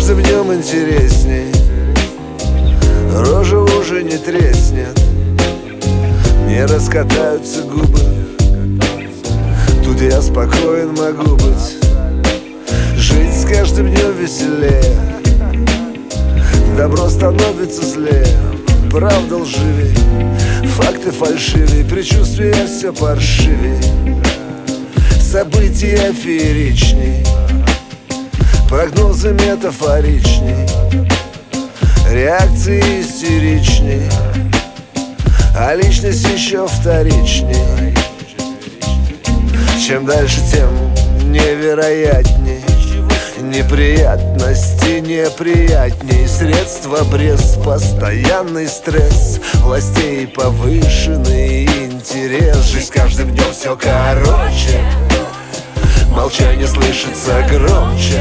каждым днем интересней. Рожа уже не треснет, не раскатаются губы. Тут я спокоен могу быть. Жить с каждым днем веселее. Добро становится злее, правда лживей, факты фальшивей, предчувствия все паршивей, события фееричней, прогнозы метафоричней, реакции истеричней, а личность еще вторичней. Чем дальше, тем невероятней. Неприятности неприятней. Средства брез, постоянный стресс, властей повышенный интерес. Жизнь с каждым днем все короче, молчание слышится громче.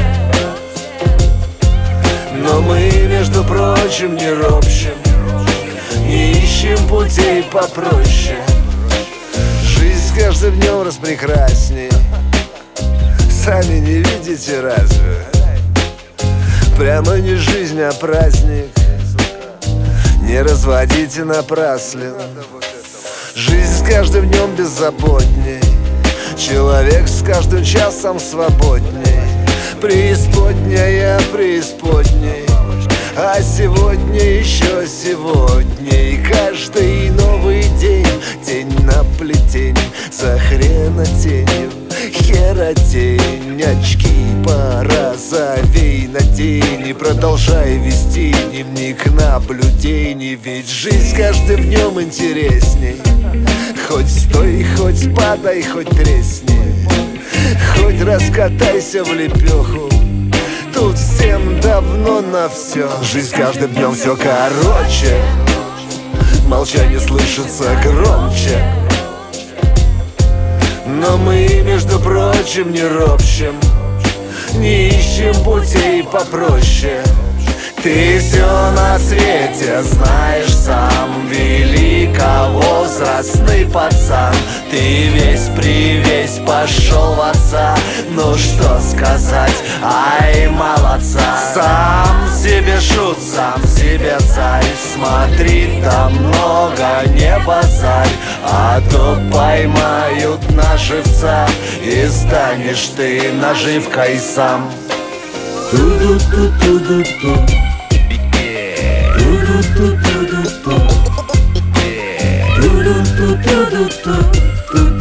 Но мы, между прочим, не ропщем, не ищем путей попроще. Жизнь с каждым днем распрекрасней. Сами не видите разве? Прямо не жизнь, а праздник. Не разводите напраслен. Жизнь с каждым днем беззаботней. Человек с каждым часом свободней. Преисподняя преисподней. А сегодня еще сегодня. И каждый новый день, тень на плетень, за хренотенью, херотень, очки пора завей на тени. Продолжай вести дневник наблюдений. Ведь жизнь с каждым днем интересней. Хоть стой, хоть падай, хоть тресни, хоть раскатайся в лепеху. Тут всем давно на все. Жизнь с каждым днем все короче, молчание слышится громче. Но мы, между прочим, не ропщем, не ищем путей попроще. Ты все на свете знаешь сам, великовозрастный пацан. Ты весь пошел в отца. Ну что сказать, ай, молодца. Сам себе шут, сам себе царь. Смотри, там много, не базарь, а то поймают на живца, и станешь ты наживкой сам. Ту-ду-ту-ту-ду-ту. Ту-ду-ту-ту-ду-ту. Ту-ду-ту-ту-ду-ту.